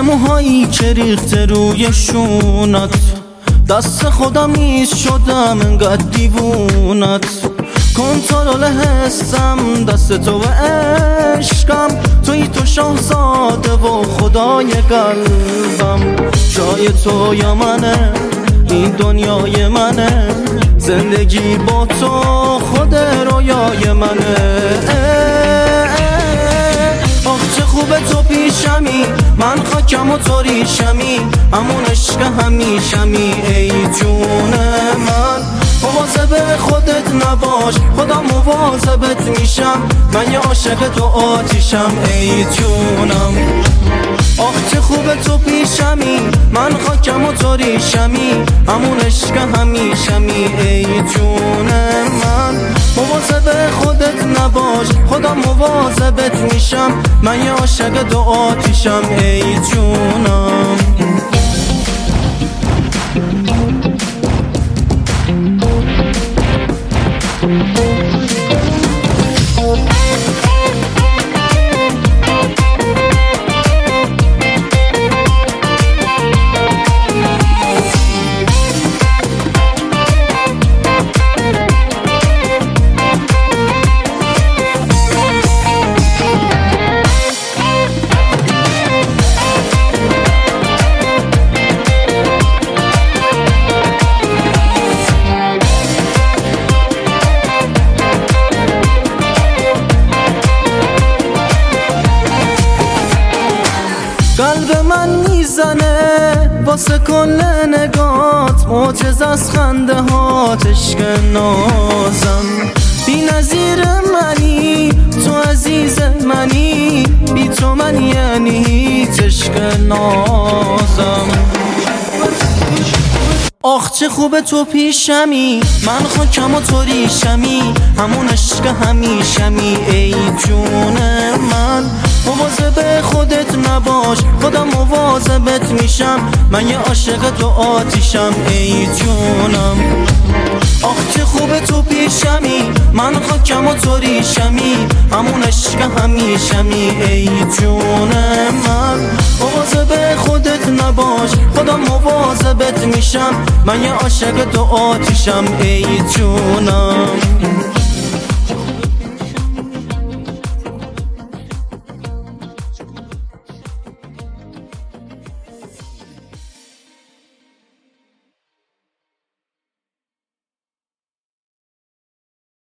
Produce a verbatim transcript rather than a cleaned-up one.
موهایی که ریخته روی شونت، دست خودم نیست شدم انقدر دیوونت. کنترل حسم دست تو و عشقم، توی تو شاهزاده و خدای قلبم. جای تو یا منه، این دنیای منه، زندگی با تو خود رویای منه. آخ چه خوبه تو پیشمی، من خاکم و تو ریشمی، همون عشق همیشمی ای جون من. مواظب خودت نباش، خدا مواظبت میشم، من یه عاشق تو آتیشم ای جونم. آخ چه خوبه تو پیشمی، من خاکم و تو ریشمی، همون عشق همیشمی ای جون من. مواظب خودت نباش، خدا مواظبت میشم، من یه عاشق تو آتیشم ای جونم. قلب من میزنه واسه کل نگات، معجزه از خنده هات، عشق نازم. بی نظیر منی تو عزیز منی، بی تو من یعنی هیچ، عشق نازم. آخ چه خوبه تو پیشمی، من خاکم و تو ریشمی، همون عشق همیشمی ای جون من. مواظب خودت نباش، خدا مواظبت میشم، من یه عاشق تو آتیشم ای جونم. آخ چه خوبه تو پیشمی، من خاکم و تو ریشمی، همون عشق همیشمی ای جون من. مواظب خودت نباش، خدا مواظبت میشم، من یه عاشق تو آتیشم ای جونم.